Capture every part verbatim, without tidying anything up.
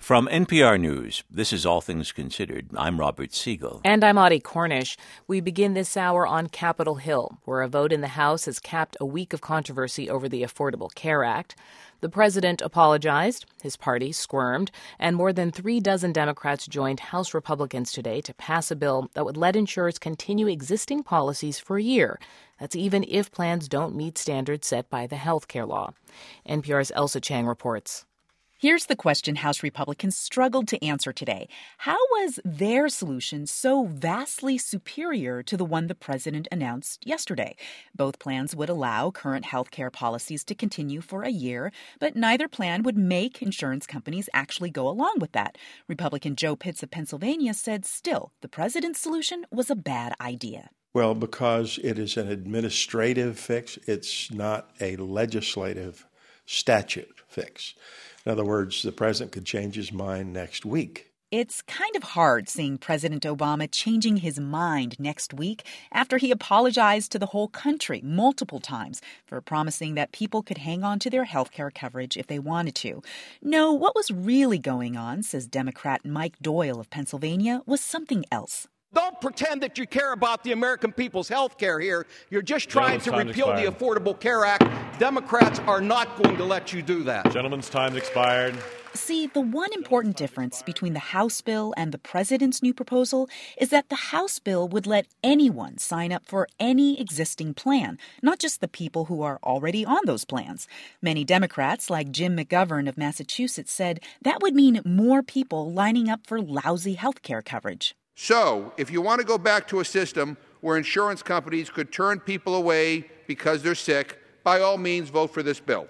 From N P R News, this is All Things Considered. I'm Robert Siegel. And I'm Audie Cornish. We begin this hour on Capitol Hill, where a vote in the House has capped a week of controversy over the Affordable Care Act. The president apologized, his party squirmed, and more than three dozen Democrats joined House Republicans today to pass a bill that would let insurers continue existing policies for a year. That's even if plans don't meet standards set by the health care law. N P R's Elsa Chang reports. Here's the question House Republicans struggled to answer today. How was their solution so vastly superior to the one the president announced yesterday? Both plans would allow current health care policies to continue for a year, but neither plan would make insurance companies actually go along with that. Republican Joe Pitts of Pennsylvania said still, the president's solution was a bad idea. Well, because it is an administrative fix, it's not a legislative statute fix. In other words, the president could change his mind next week. It's kind of hard seeing President Obama changing his mind next week after he apologized to the whole country multiple times for promising that people could hang on to their health care coverage if they wanted to. No, what was really going on, says Democrat Mike Doyle of Pennsylvania, was something else. Don't pretend that you care about the American people's health care here. You're just trying to repeal the Affordable Care Act. Democrats are not going to let you do that. Gentleman's time expired. See, the one important difference between the House bill and the president's new proposal is that the House bill would let anyone sign up for any existing plan, not just the people who are already on those plans. Many Democrats, like Jim McGovern of Massachusetts, said that would mean more people lining up for lousy health care coverage. So, if you want to go back to a system where insurance companies could turn people away because they're sick, by all means vote for this bill.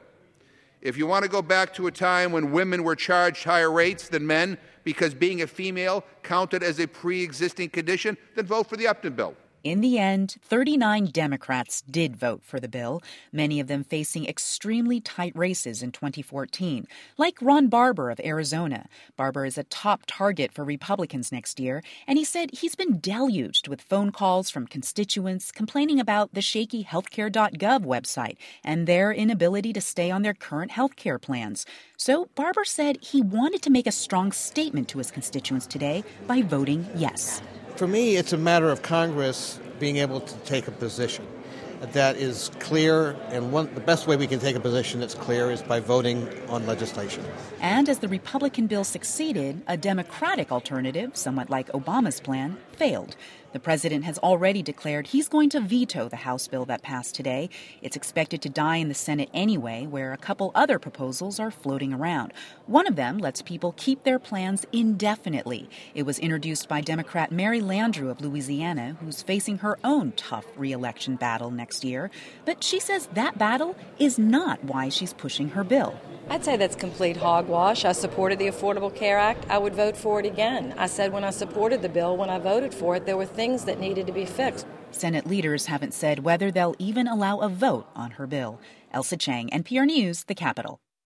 If you want to go back to a time when women were charged higher rates than men because being a female counted as a pre-existing condition, then vote for the Upton bill. In the end, thirty-nine Democrats did vote for the bill, many of them facing extremely tight races in twenty fourteen, like Ron Barber of Arizona. Barber is a top target for Republicans next year, and he said he's been deluged with phone calls from constituents complaining about the shaky healthcare dot gov website and their inability to stay on their current healthcare plans. So Barber said he wanted to make a strong statement to his constituents today by voting yes. For me, it's a matter of Congress being able to take a position that is clear, and one, the best way we can take a position that's clear is by voting on legislation. And as the Republican bill succeeded, a Democratic alternative, somewhat like Obama's plan, failed. The president has already declared he's going to veto the House bill that passed today. It's expected to die in the Senate anyway, where a couple other proposals are floating around. One of them lets people keep their plans indefinitely. It was introduced by Democrat Mary Landrieu of Louisiana, who's facing her own tough re-election battle next year. But she says that battle is not why she's pushing her bill. I'd say that's complete hogwash. I supported the Affordable Care Act. I would vote for it again. I said when I supported the bill, when I voted for it, there were things that needed to be fixed. Senate leaders haven't said whether they'll even allow a vote on her bill. Elsa Chang, N P R News, the Capitol.